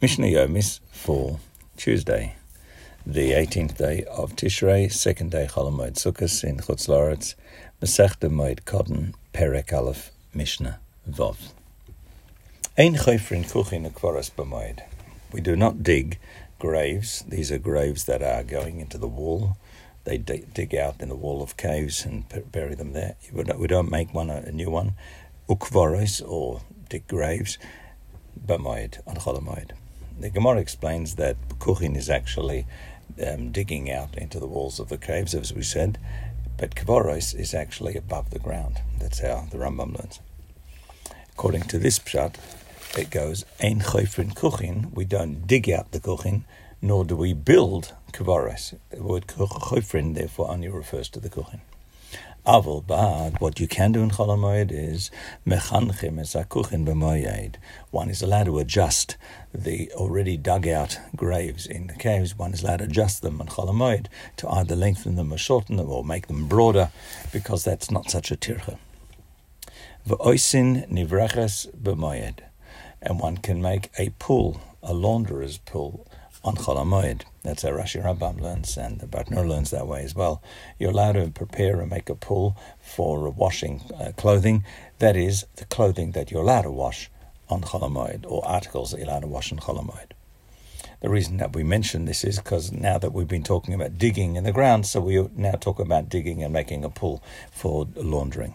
Mishnah Yomis for Tuesday, the 18th day of Tishrei, second day Chol Hamoed Sukkos in Chutz La'aretz, Masechta Moed Katan, Perek Aleph, Mishnah Vav. Ein chofrin kuchin ukvaros b'moed. We do not dig graves. These are graves that are going into the wall. They dig out in the wall of caves and bury them there. We don't make a new one. Ukvaros, or dig graves, b'moed, on Chol Hamoed. The Gemara explains that kuchin is actually digging out into the walls of the caves, as we said, but kvaros is actually above the ground. That's how the Rambam learns. According to this pshat, it goes, Ein chofrin kuchin, we don't dig out the kuchin, nor do we build kvaros. The word chofrin, therefore, only refers to the kuchin. Aval ba'ad, what you can do in Chol Hamoed is mechanchem es hakuchin b'moed. One is allowed to adjust the already dug out graves in the caves. One is allowed to adjust them in Chol Hamoed to either lengthen them or shorten them or make them broader, because that's not such a tircha. V'oisin nivraches b'moed, and one can make a pool, a launderer's pool, on Chol Hamoed. That's how Rashi Rambam learns, and the Bartner learns that way as well. You're allowed to prepare and make a pool for washing clothing. That is, the clothing that you're allowed to wash on Chol Hamoed, or articles that you're allowed to wash on Chol Hamoed. The reason that we mention this is because now that we've been talking about digging in the ground, so we now talk about digging and making a pool for laundering.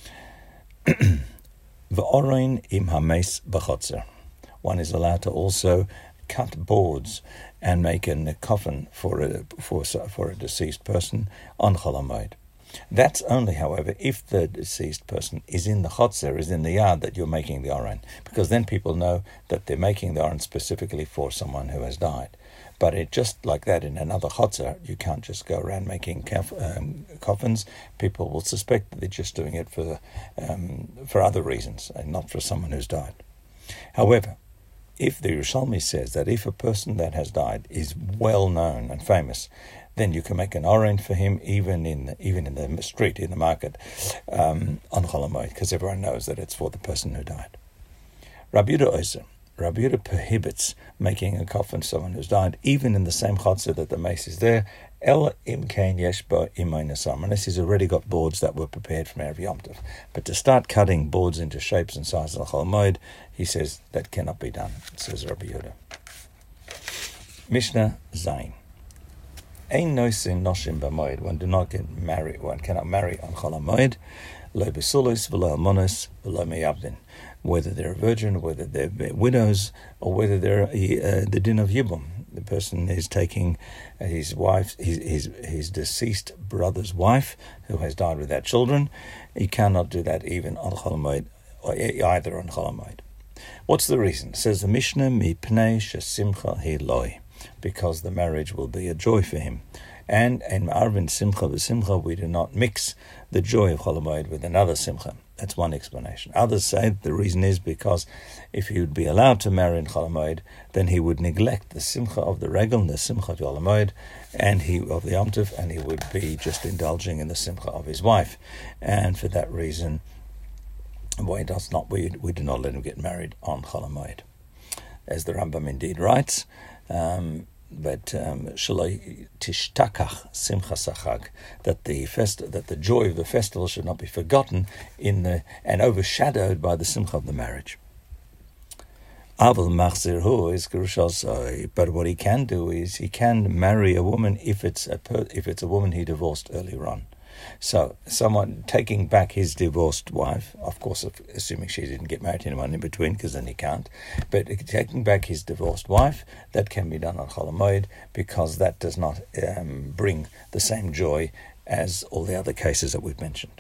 V'oroin im hames b'chotzer. One is allowed to also cut boards and make a coffin for a deceased person on Chol Hamoed. That's only, however, if the deceased person is in the chotzer, is in the yard that you're making the aron, because then people know that they're making the aron specifically for someone who has died. But it just like that in another chotzer, you can't just go around making coffins. People will suspect that they're just doing it for other reasons and not for someone who's died. However, if the Yerushalmi says that if a person that has died is well known and famous, then you can make an aron for him even in the street, in the market, on Chol Hamoed, because everyone knows that it's for the person who died. Rabbi Yehuda prohibits making a coffin for someone who's died, even in the same chotzer that the mace is there, El imkein yesh bo imoy nasam, unless he's already got boards that were prepared from Erev Yom Tov. But to start cutting boards into shapes and sizes of Chol Hamoed, he says that cannot be done, says Rabbi Yehuda. Mishnah Zayin. Ein nosin noshim b'moed. One do not get married. One cannot marry on Chol Hamoed. Lo besulos v'lo almonos v'lo meyavdin. Whether they're a virgin, whether they're widows, or whether they're the din of yibum. The person is taking his wife, his deceased brother's wife, who has died without children. He cannot do that even on Chol Hamoed, or either on Chol Hamoed. What's the reason? It says the Mishnah, mipnei shesimcha hi loi, because the marriage will be a joy for him. And in Arvin Simcha v'Simcha, we do not mix the joy of Chol Hamoed with another Simcha. That's one explanation. Others say the reason is because if he would be allowed to marry in Chol Hamoed, then he would neglect the Simcha of the Regel, the Simcha of Chol Hamoed, and of the Yom Tov, and he would be just indulging in the Simcha of his wife. And for that reason, we do not let him get married on Chol Hamoed. As the Rambam indeed writes, but shaloi tishtakach simchas hachag, that the joy of the festival should not be forgotten and overshadowed by the simcha of the marriage. Aval machzirhu is gerushos, but what he can do is he can marry a woman if it's a woman he divorced earlier on. So someone taking back his divorced wife, of course, assuming she didn't get married to anyone in between, because then he can't, but taking back his divorced wife, that can be done on Chol Hamoed, because that does not bring the same joy as all the other cases that we've mentioned.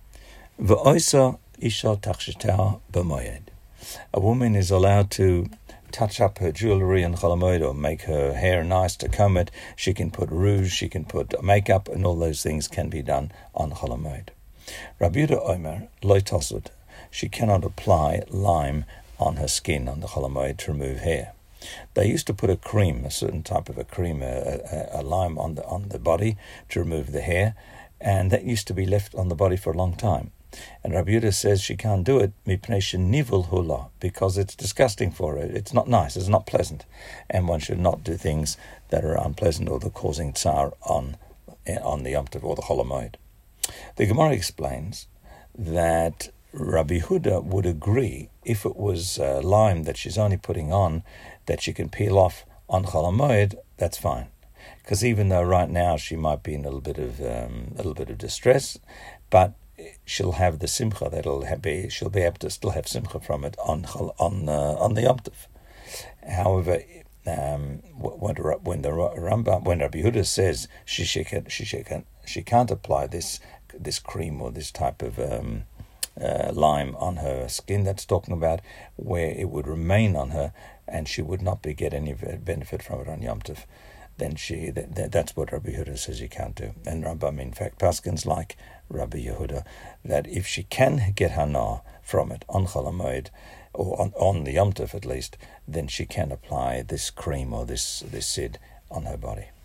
V'oisa isha tachshitah b'moed. A woman is allowed to touch up her jewellery on Chol Hamoed, or make her hair nice to comb it. She can put rouge, she can put makeup, and all those things can be done on Chol Hamoed. Rabbi Yehuda Omer lo tosud. She cannot apply lime on her skin on the Chol Hamoed to remove hair. They used to put a certain type of a cream, a lime on the body to remove the hair, and that used to be left on the body for a long time. And Rabbi Yehuda says she can't do it nivul hula, because it's disgusting for her. It's not nice. It's not pleasant, and one should not do things that are unpleasant or that are causing tsar on the Yom Tov or the Chol Hamoed. The Gemara explains that Rabbi Yehuda would agree if it was lime that she's only putting on that she can peel off on Chol Hamoed. That's fine, because even though right now she might be in a little bit of distress, but she'll have the simcha she'll be able to still have simcha from it on the Yom Tov. However, when Rabbi Yehuda says she can't apply this cream or this type of lime on her skin, that's talking about where it would remain on her and she would not get any benefit from it on Yom Tov. Then that's what Rabbi Yehuda says you can't do. And Rambam, in fact, paskins like Rabbi Yehuda that if she can get hana from it on Chol Hamoed, or on the Yom Tov at least, then she can apply this cream or this sid on her body.